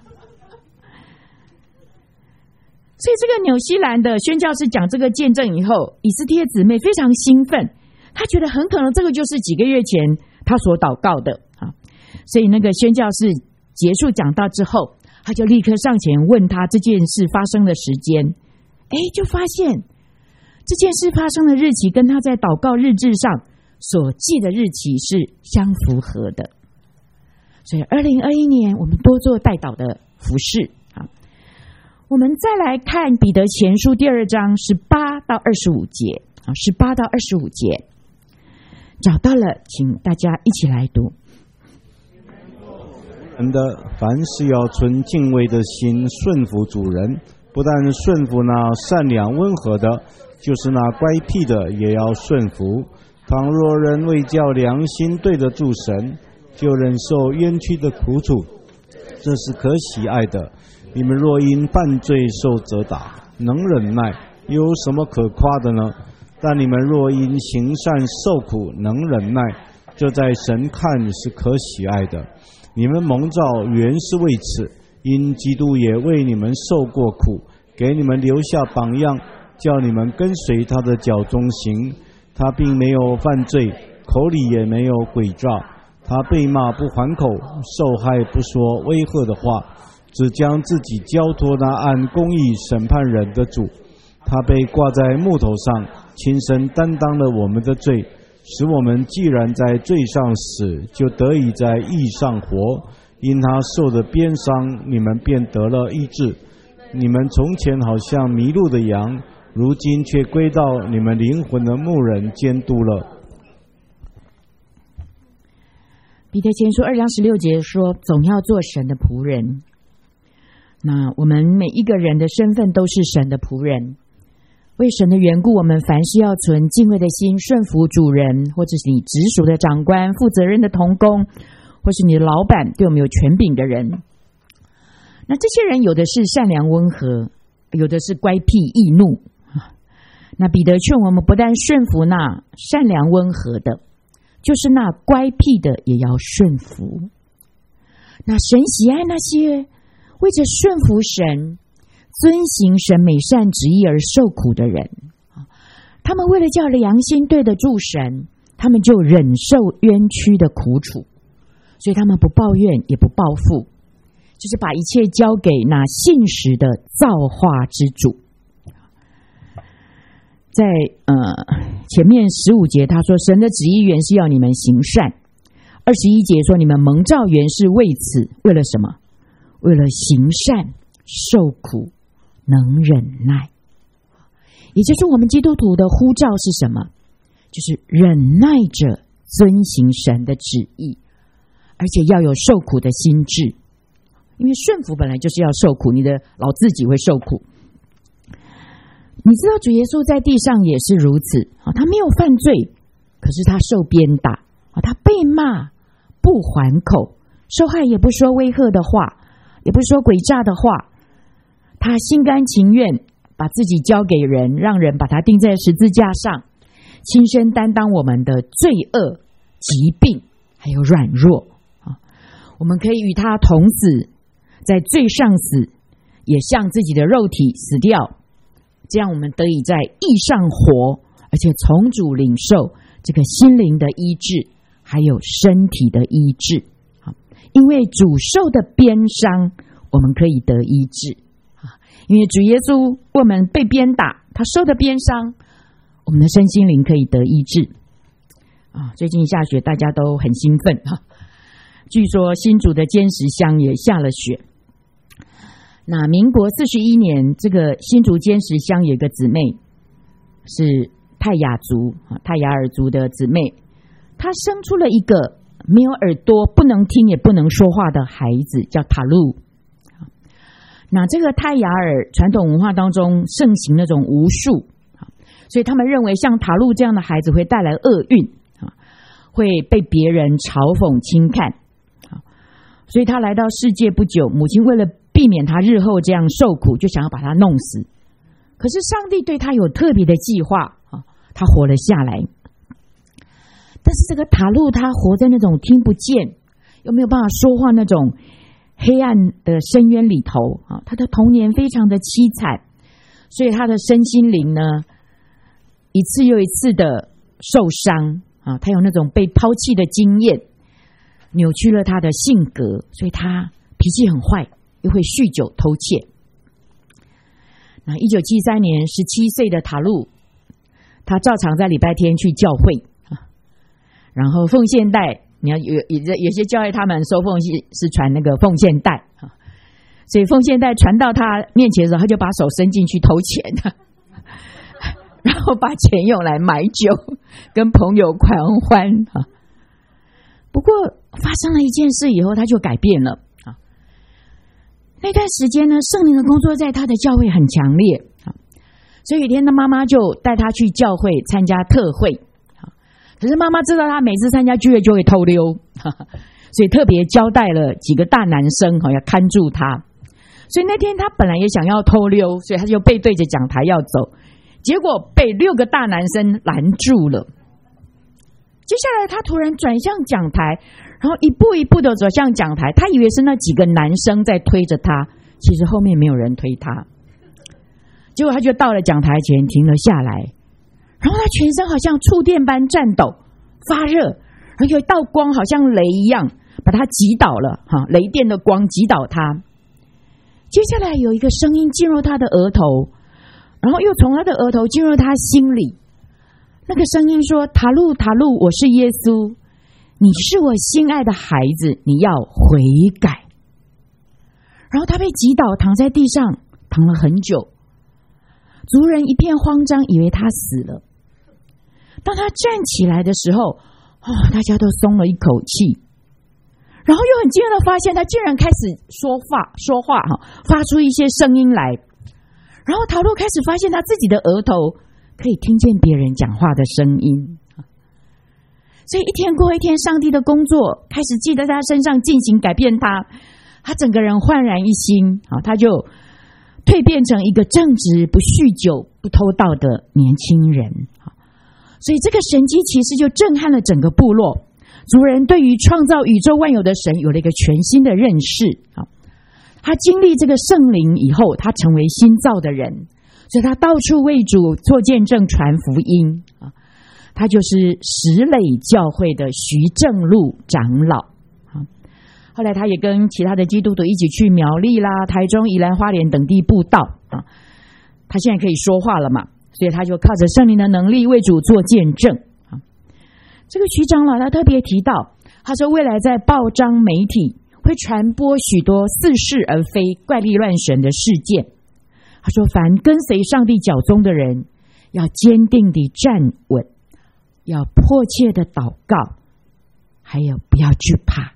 所以这个纽西兰的宣教士讲这个见证以后，以斯帖姊妹非常兴奋，她觉得很可能这个就是几个月前她所祷告的啊。所以那个宣教士结束讲道之后， 他就立刻上前问他这件事发生的时间，哎，就发现这件事发生的日期跟他在祷告日志上所记的日期是相符合的。所以二零二一年我们多做代祷的服事。我们再来看彼得前书第二章十八到二十五节，十八到二十五节，找到了，请大家一起来读。 人的凡事要存敬畏的心顺服主人，不但顺服那善良温和的，就是那乖僻的也要顺服。倘若人为叫良心对得住神，就忍受冤屈的苦楚，这是可喜爱的。你们若因犯罪受责打，能忍耐，有什么可夸的呢？但你们若因行善受苦，能忍耐，这在神看是可喜爱的。你们蒙召原是为此，因基督也为你们受过苦，给你们留下榜样，叫你们跟随他的脚中行。他并没有犯罪，口里也没有诡诈，他被骂不还口，受害不说威吓的话，只将自己交托那按公义审判人的主。他被挂在木头上，亲身担当了我们的罪，使我们既然在罪上死，就得以在义上活。因他受的鞭伤，你们便得了医治。你们从前好像迷路的羊，如今却归到你们灵魂的牧人监督了。 彼得前书二章十六节说，总要做神的仆人。那我们每一个人的身份都是神的仆人，为神的缘故，我们凡事要存敬畏的心，顺服主人，或者是你直属的长官、负责任的同工，或是你的老板，对我们有权柄的人。那这些人有的是善良温和，有的是乖僻易怒。那彼得劝我们，不但顺服那善良温和的，就是那乖僻的也要顺服。那神喜爱那些为着顺服神、遵行神美善旨意而受苦的人。他们为了叫良心对得住神，他们就忍受冤屈的苦楚，所以他们不抱怨也不报复，就是把一切交给那信实的造化之主。在呃前面十五节他说，神的旨意原是要你们行善。二十一节说，你们蒙召原是为此，为了什么？为了行善、受苦、能忍耐。也就是我们基督徒的呼召是什么？就是忍耐着遵行神的旨意，而且要有受苦的心志。因为顺服本来就是要受苦，你的老自己会受苦。你知道主耶稣在地上也是如此，他没有犯罪，可是他受鞭打，他被骂不还口，受害也不说威吓的话，也不说诡诈的话，他心甘情愿把自己交给人，让人把他钉在十字架上，亲身担当我们的罪恶、疾病还有软弱。我们可以与他同死，在罪上死，也向自己的肉体死掉，这样我们得以在义上活，而且从主领受这个心灵的医治，还有身体的医治。因为主受的鞭伤，我们可以得医治。因为主耶稣为我们被鞭打，他受的鞭伤，我们的身心灵可以得医治。啊，最近下雪，大家都很兴奋哈。据说新竹的尖石乡也下了雪。那民国四十一年，这个新竹尖石乡有一个姊妹是泰雅族，泰雅尔族的姊妹，她生出了一个没有耳朵、不能听也不能说话的孩子，叫塔路。那这个泰雅尔传统文化当中盛行那种巫术，所以他们认为像塔路这样的孩子会带来厄运，会被别人嘲讽轻看。所以他来到世界不久，母亲为了避免他日后这样受苦，就想要把他弄死。可是上帝对他有特别的计划，他活了下来。但是这个塔路他活在那种听不见又没有办法说话那种黑暗的深渊里头，他的童年非常的凄惨，所以他的身心灵呢一次又一次的受伤，他有那种被抛弃的经验，扭曲了他的性格，所以他脾气很坏， 又会酗酒偷窃。那一九七三年，十七岁的塔路，他照常在礼拜天去教会，然后奉献袋，你要有有有些教会他们收奉献是传那个奉献袋，所以奉献袋传到他面前的时候，他就把手伸进去偷钱，然后把钱用来买酒，跟朋友狂欢。不过发生了一件事以后，他就改变了。那段时间呢，圣灵的工作在他的教会很强烈，所以有一天他妈妈就带他去教会参加特会。可是妈妈知道他每次参加聚会就会偷溜，所以特别交代了几个大男生要看住他。所以那天他本来也想要偷溜，所以他就背对着讲台要走，结果被六个大男生拦住了。接下来他突然转向讲台，然后一步一步的走向讲台，他以为是那几个男生在推着他，其实后面没有人推他。结果他就到了讲台前停了下来，然后他全身好像触电般颤抖发热，然后有一道光好像雷一样把他击倒了，雷电的光击倒他。接下来有一个声音进入他的额头，然后又从他的额头进入他心里。那个声音说：塔路塔路，我是耶稣，你是我心爱的孩子，你要悔改。然后他被击倒，躺在地上，躺了很久。族人一片慌张，以为他死了。当他站起来的时候，哦，大家都松了一口气。然后又很惊讶的发现，他竟然开始说话，说话发出一些声音来。然后塔路开始发现他自己的额头可以听见别人讲话的声音。所以一天过一天，上帝的工作开始记在他身上进行改变他，他整个人焕然一新，他就蜕变成一个正直、不酗酒、不偷盗的年轻人。所以这个神迹其实就震撼了整个部落，族人对于创造宇宙万有的神有了一个全新的认识。他经历这个圣灵以后，他成为新造的人，所以他到处为主做见证、传福音。他就是石垒教会的徐正禄长老。后来他也跟其他的基督徒一起去苗栗啦、台中、宜兰花莲等地布道。他现在可以说话了嘛，所以他就靠着圣灵的能力为主做见证。这个徐长老他特别提到，他说未来在报章媒体会传播许多似是而非、怪力乱神的事件。他说凡跟随上帝脚踪的人，要坚定地站稳，要迫切的祷告，还有不要惧怕，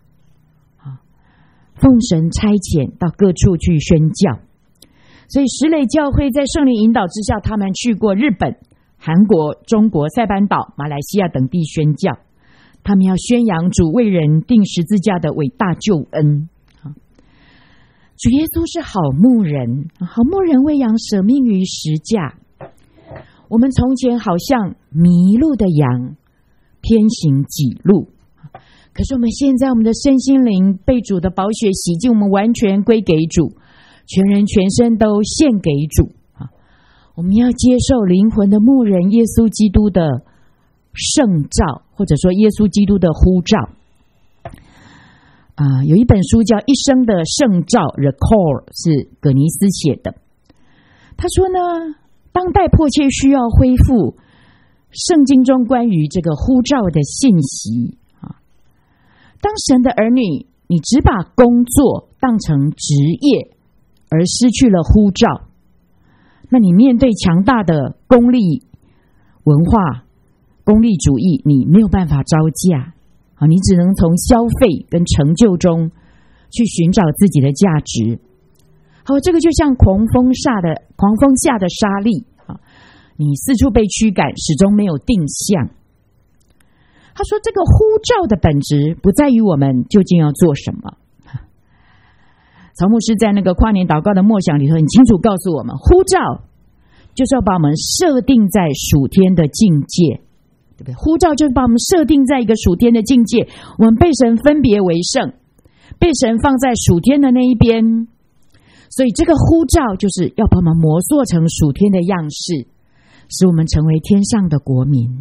奉神差遣到各处去宣教。所以石垒教会在圣灵引导之下，他们去过日本、韩国、中国、塞班岛、马来西亚等地宣教，他们要宣扬主为人钉十字架的伟大救恩。主耶稣是好牧人，好牧人为羊舍命于十架。我们从前好像迷路的羊，偏行己路，可是我们现在我们的身心灵被主的宝血洗净，我们完全归给主，全人全身都献给主。我们要接受灵魂的牧人耶稣基督的圣召，或者说耶稣基督的呼召。啊、呃，有一本书叫《一生的圣召》 The Call， 是葛尼斯写的。他说呢，当代迫切需要恢复圣经中关于这个呼召的信息啊。当神的儿女，你只把工作当成职业，而失去了呼召，那你面对强大的功利文化、功利主义，你没有办法招架啊，你只能从消费跟成就中去寻找自己的价值。好，这个就像狂风下的狂风下的沙粒啊，你四处被驱赶，始终没有定向。他说，这个呼召的本质不在于我们究竟要做什么。曹牧师在那个跨年祷告的默想里头很清楚告诉我们，呼召就是要把我们设定在属天的境界，对不对？呼召就是把我们设定在一个属天的境界，我们被神分别为圣，被神放在属天的那一边，所以这个呼召就是要把我们磨塑成属天的样式，使我们成为天上的国民。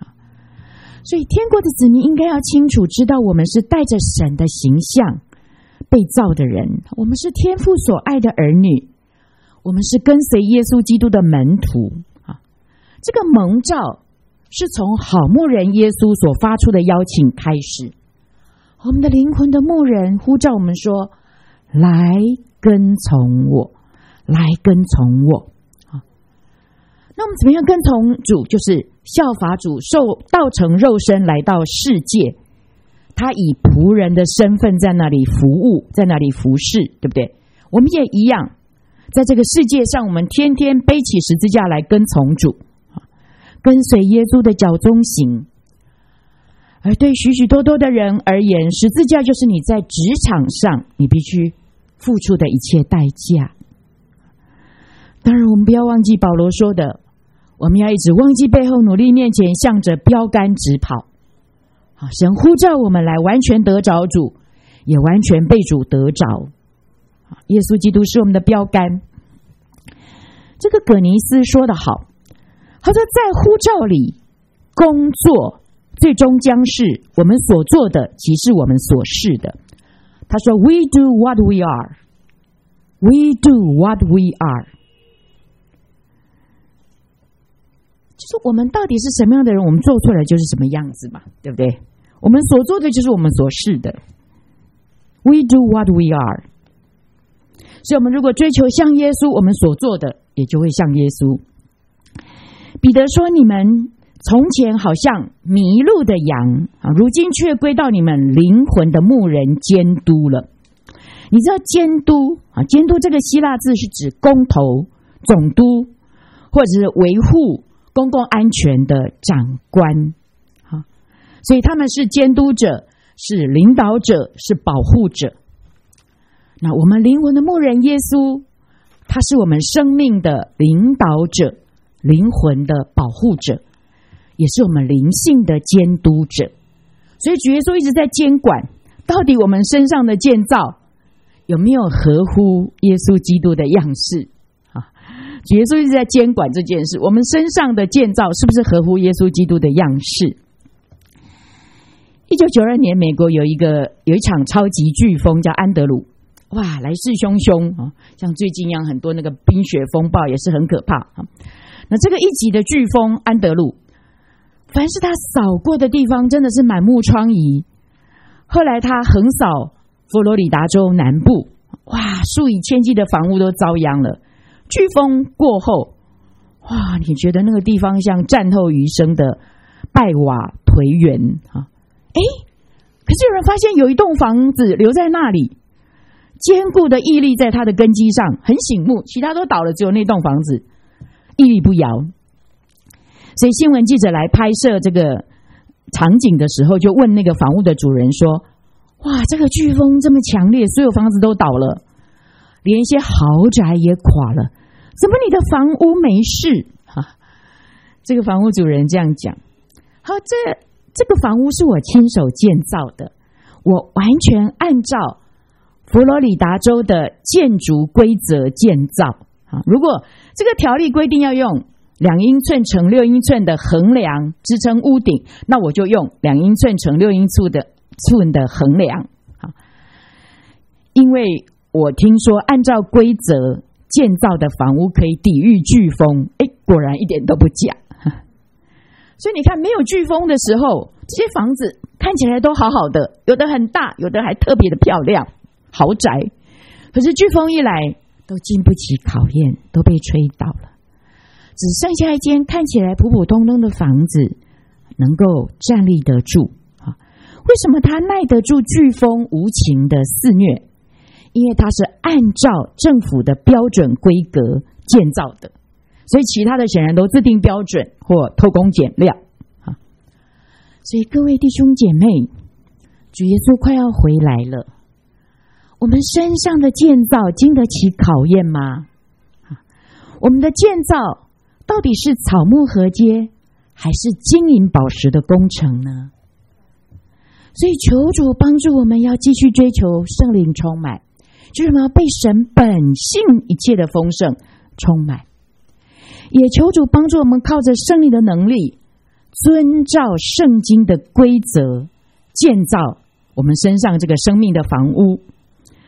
所以天国的子民应该要清楚知道，我们是带着神的形象被造的人，我们是天父所爱的儿女，我们是跟随耶稣基督的门徒啊。这个蒙召是从好牧人耶稣所发出的邀请开始，我们的灵魂的牧人呼召我们说，来跟从我，来跟从我啊。那我们怎么样跟从主？就是效法主受道成肉身来到世界，他以仆人的身份在那里服务，在那里服侍，对不对？我们也一样，在这个世界上，我们天天背起十字架来跟从主，跟随耶稣的脚踪行。而对许许多多的人而言，十字架就是你在职场上你必须付出的一切代价。当然我们不要忘记保罗说的，我们要一直忘记背后，努力面前，向着标杆直跑。神呼召我们来完全得着主，也完全被主得着。耶稣基督是我们的标杆。这个葛尼斯说得好，他说在呼召里工作最终将是我们所做的即是我们所是的。他说 We do what we are We do what we are， 就是我们到底是什么样的人，我们做出来就是什么样子嘛，对不对？我们所做的就是我们所是的。 We do what we are， 所以我们如果追求像耶稣，我们所做的也就会像耶稣。彼得说，你们从前好像迷路的羊，如今却归到你们灵魂的牧人监督了。你知道监督，监督这个希腊字是指工头、总督，或者是维护公共安全的长官。所以他们是监督者，是领导者，是保护者。那我们灵魂的牧人耶稣，他是我们生命的领导者，灵魂的保护者，也是我们灵性的监督者。所以主耶稣一直在监管，到底我们身上的建造有没有合乎耶稣基督的样式啊？主耶稣一直在监管这件事，我们身上的建造是不是合乎耶稣基督的样式？一九九二年，美国有一个有一场超级飓风叫安德鲁，哇，来势汹汹啊！像最近一样，很多那个冰雪风暴也是很可怕啊。那这个一级的飓风安德鲁，凡是他扫过的地方，真的是满目疮痍。后来他横扫佛罗里达州南部，哇，数以千计的房屋都遭殃了。飓风过后，哇，你觉得那个地方像战后余生的败瓦颓垣啊？诶，可是有人发现有一栋房子留在那里，坚固的屹立在它的根基上，很醒目，其他都倒了，只有那栋房子屹立不摇。所以新闻记者来拍摄这个场景的时候，就问那个房屋的主人说，哇，这个飓风这么强烈，所有房子都倒了，连一些豪宅也垮了，怎么你的房屋没事？啊，这个房屋主人这样讲，好，这这个房屋是我亲手建造的，我完全按照佛罗里达州的建筑规则建造。如果这个条例规定要用两英寸乘六英寸的横梁支撑屋顶，那我就用两英寸乘六英寸的寸的横梁。因为我听说按照规则建造的房屋可以抵御飓风，诶，果然一点都不假。所以你看，没有飓风的时候，这些房子看起来都好好的，有的很大，有的还特别的漂亮，豪宅。可是飓风一来，都经不起考验，都被吹倒了，只剩下一间看起来普普通通的房子能够站立得住。为什么它耐得住飓风无情的肆虐？因为它是按照政府的标准规格建造的，所以其他的显然都自定标准或偷工减料。所以各位弟兄姐妹，主耶稣快要回来了，我们身上的建造经得起考验吗？我们的建造到底是草木禾秸，还是金银宝石的工程呢？所以求主帮助我们，要继续追求圣灵充满，就是我们要被神本性一切的丰盛充满。也求主帮助我们，靠着圣灵的能力，遵照圣经的规则建造我们身上这个生命的房屋。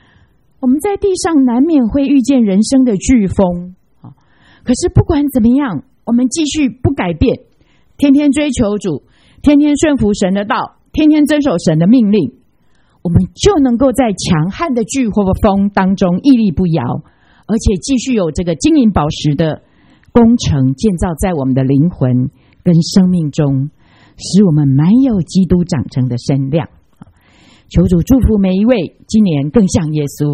我们在地上难免会遇见人生的飓风，可是不管怎么样，我们继续不改变，天天追求主，天天顺服神的道，天天遵守神的命令，我们就能够在强悍的飓或风当中屹立不摇，而且继续有这个金银宝石的工程建造在我们的灵魂跟生命中，使我们满有基督长成的身量。求主祝福每一位，今年更像耶稣。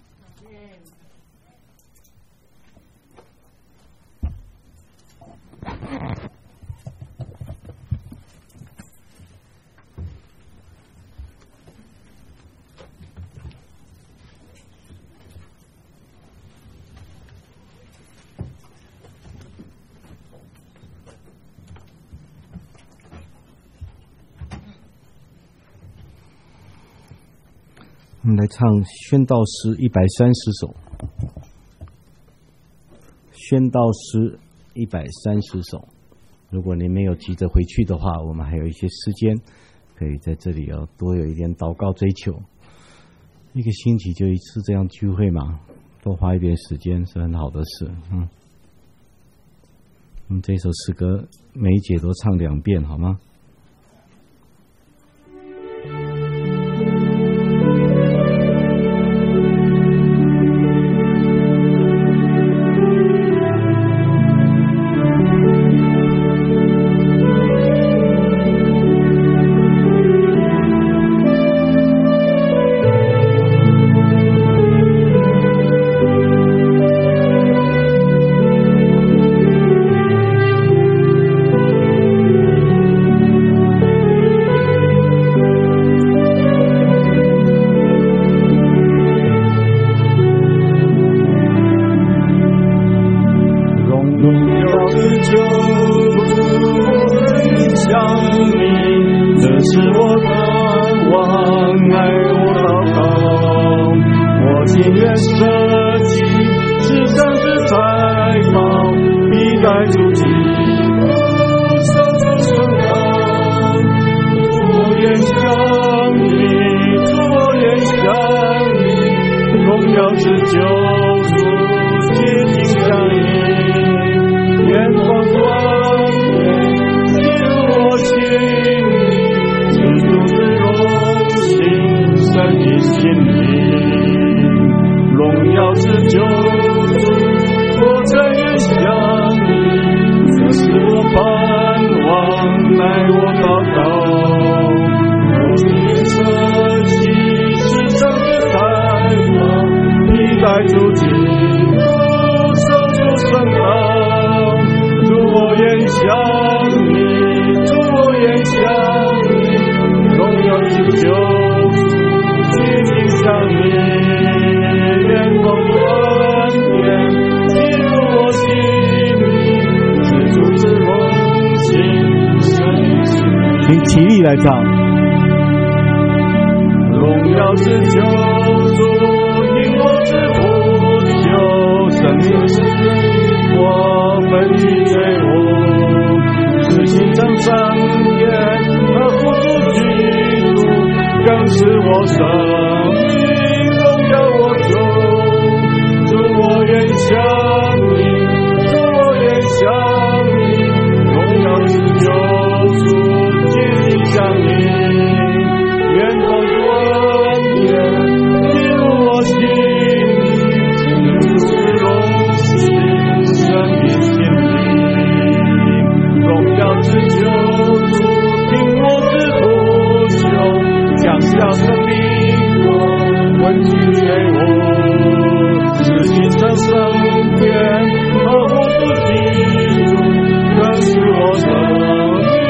我们来唱宣道诗一百三十首，宣道诗一百三十首。如果你没有急着回去的话，我们还有一些时间，可以在这里要多有一点祷告追求。一个星期就一次这样聚会嘛，多花一点时间是很好的事。嗯，我们这首诗歌每一节都唱两遍，好吗？起立来唱。荣耀是救主，因我之呼求，生命是我分去罪恶，是心肠上演和付出基督，更是我生命荣耀我主，主我愿向你，主我愿向你，荣耀是救主。向你，愿光冠冕进入我心里，是荣幸生命心灵，荣耀之救主，听我之呼求，降下生命我温馨给我，是心上升天和我主基督，更是我生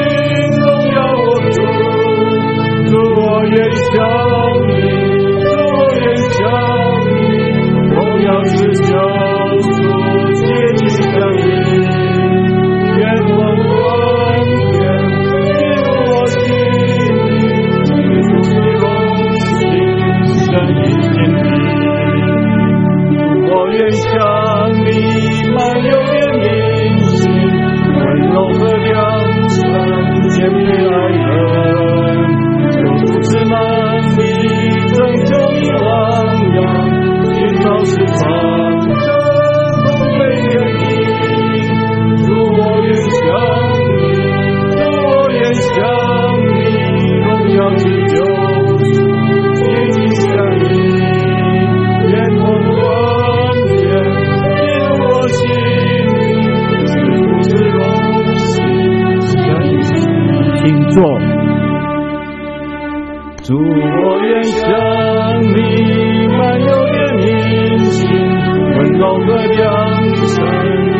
我愿向你，我愿向你，荣耀之救主，接近向你，愿光冠冕进入我心里，是荣幸生命心里。我愿向你满有怜悯心，温柔和良善，谦卑爱人。是难主，我愿像你满有怜悯心，温柔和良善。